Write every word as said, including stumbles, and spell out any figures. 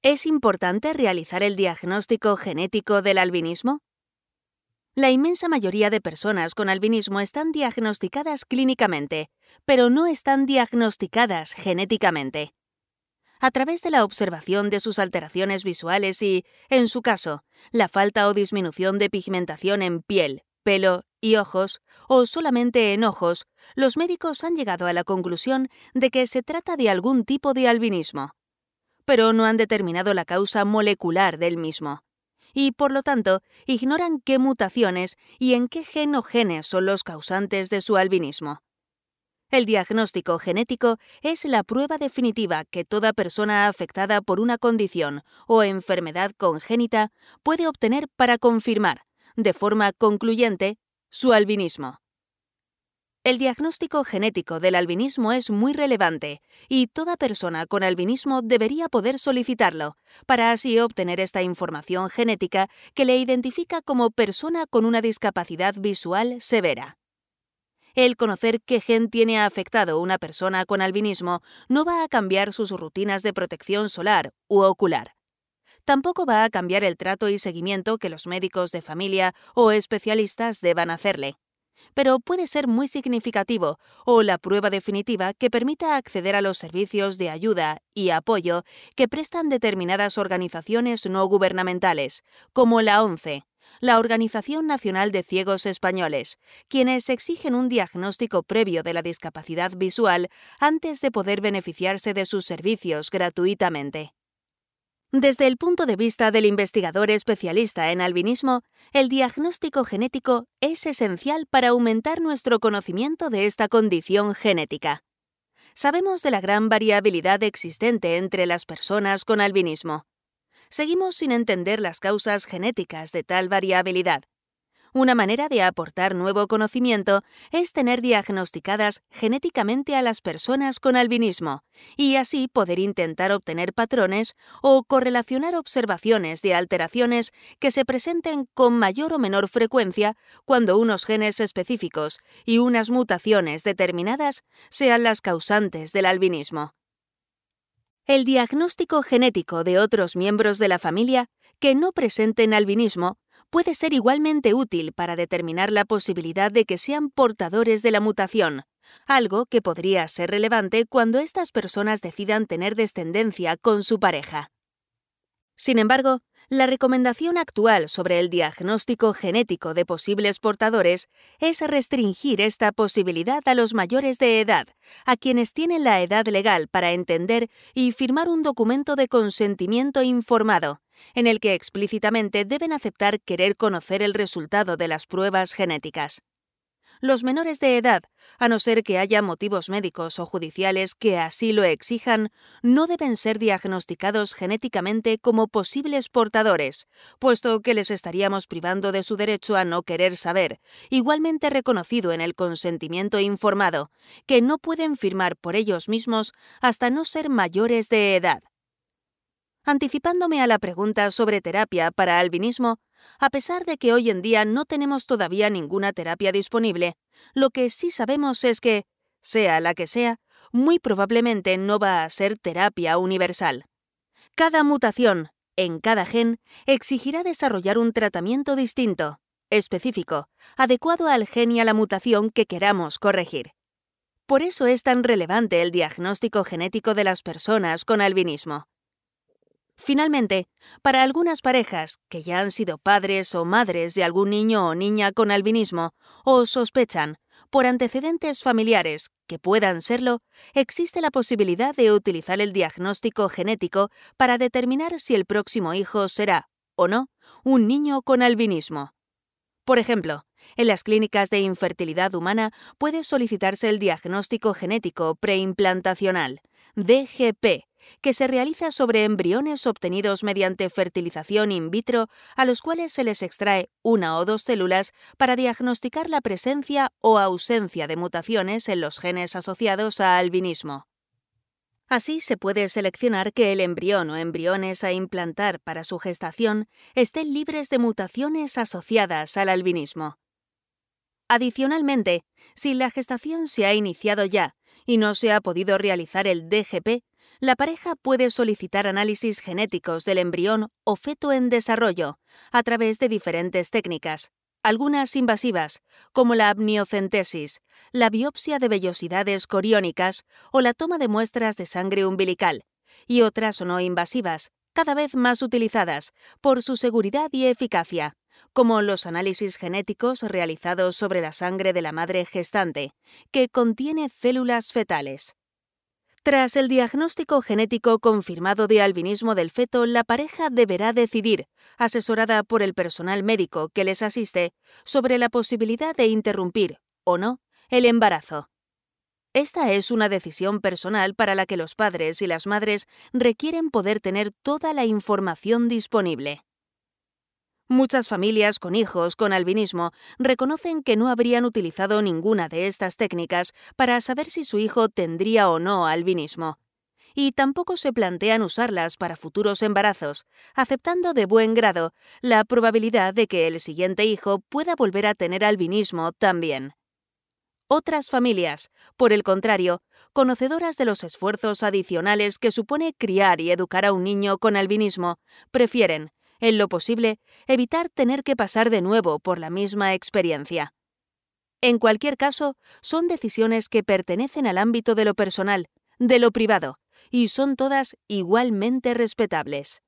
¿Es importante realizar el diagnóstico genético del albinismo? La inmensa mayoría de personas con albinismo están diagnosticadas clínicamente, pero no están diagnosticadas genéticamente. A través de la observación de sus alteraciones visuales y, en su caso, la falta o disminución de pigmentación en piel, pelo y ojos, o solamente en ojos, los médicos han llegado a la conclusión de que se trata de algún tipo de albinismo, pero no han determinado la causa molecular del mismo, y por lo tanto ignoran qué mutaciones y en qué gen o genes son los causantes de su albinismo. El diagnóstico genético es la prueba definitiva que toda persona afectada por una condición o enfermedad congénita puede obtener para confirmar, de forma concluyente, su albinismo. El diagnóstico genético del albinismo es muy relevante y toda persona con albinismo debería poder solicitarlo, para así obtener esta información genética que le identifica como persona con una discapacidad visual severa. El conocer qué gen tiene afectado una persona con albinismo no va a cambiar sus rutinas de protección solar u ocular. Tampoco va a cambiar el trato y seguimiento que los médicos de familia o especialistas deban hacerle, pero puede ser muy significativo o la prueba definitiva que permita acceder a los servicios de ayuda y apoyo que prestan determinadas organizaciones no gubernamentales, como la ONCE, la Organización Nacional de Ciegos Españoles, quienes exigen un diagnóstico previo de la discapacidad visual antes de poder beneficiarse de sus servicios gratuitamente. Desde el punto de vista del investigador especialista en albinismo, el diagnóstico genético es esencial para aumentar nuestro conocimiento de esta condición genética. Sabemos de la gran variabilidad existente entre las personas con albinismo. Seguimos sin entender las causas genéticas de tal variabilidad. Una manera de aportar nuevo conocimiento es tener diagnosticadas genéticamente a las personas con albinismo y así poder intentar obtener patrones o correlacionar observaciones de alteraciones que se presenten con mayor o menor frecuencia cuando unos genes específicos y unas mutaciones determinadas sean las causantes del albinismo. El diagnóstico genético de otros miembros de la familia que no presenten albinismo puede ser igualmente útil para determinar la posibilidad de que sean portadores de la mutación, algo que podría ser relevante cuando estas personas decidan tener descendencia con su pareja. Sin embargo, la recomendación actual sobre el diagnóstico genético de posibles portadores es restringir esta posibilidad a los mayores de edad, a quienes tienen la edad legal para entender y firmar un documento de consentimiento informado, en el que explícitamente deben aceptar querer conocer el resultado de las pruebas genéticas. Los menores de edad, a no ser que haya motivos médicos o judiciales que así lo exijan, no deben ser diagnosticados genéticamente como posibles portadores, puesto que les estaríamos privando de su derecho a no querer saber, igualmente reconocido en el consentimiento informado, que no pueden firmar por ellos mismos hasta no ser mayores de edad. Anticipándome a la pregunta sobre terapia para albinismo, a pesar de que hoy en día no tenemos todavía ninguna terapia disponible, lo que sí sabemos es que, sea la que sea, muy probablemente no va a ser terapia universal. Cada mutación, en cada gen, exigirá desarrollar un tratamiento distinto, específico, adecuado al gen y a la mutación que queramos corregir. Por eso es tan relevante el diagnóstico genético de las personas con albinismo. Finalmente, para algunas parejas que ya han sido padres o madres de algún niño o niña con albinismo o sospechan, por antecedentes familiares, que puedan serlo, existe la posibilidad de utilizar el diagnóstico genético para determinar si el próximo hijo será, o no, un niño con albinismo. Por ejemplo, en las clínicas de infertilidad humana puede solicitarse el diagnóstico genético preimplantacional, D G P, que se realiza sobre embriones obtenidos mediante fertilización in vitro, a los cuales se les extrae una o dos células para diagnosticar la presencia o ausencia de mutaciones en los genes asociados a albinismo. Así se puede seleccionar que el embrión o embriones a implantar para su gestación estén libres de mutaciones asociadas al albinismo. Adicionalmente, si la gestación se ha iniciado ya y no se ha podido realizar el D G P, La pareja puede solicitar análisis genéticos del embrión o feto en desarrollo a través de diferentes técnicas, algunas invasivas, como la amniocentesis, la biopsia de vellosidades coriónicas o la toma de muestras de sangre umbilical, y otras no invasivas, cada vez más utilizadas por su seguridad y eficacia, como los análisis genéticos realizados sobre la sangre de la madre gestante, que contiene células fetales. Tras el diagnóstico genético confirmado de albinismo del feto, la pareja deberá decidir, asesorada por el personal médico que les asiste, sobre la posibilidad de interrumpir, o no, el embarazo. Esta es una decisión personal para la que los padres y las madres requieren poder tener toda la información disponible. Muchas familias con hijos con albinismo reconocen que no habrían utilizado ninguna de estas técnicas para saber si su hijo tendría o no albinismo. Y tampoco se plantean usarlas para futuros embarazos, aceptando de buen grado la probabilidad de que el siguiente hijo pueda volver a tener albinismo también. Otras familias, por el contrario, conocedoras de los esfuerzos adicionales que supone criar y educar a un niño con albinismo, prefieren, en lo posible, evitar tener que pasar de nuevo por la misma experiencia. En cualquier caso, son decisiones que pertenecen al ámbito de lo personal, de lo privado, y son todas igualmente respetables.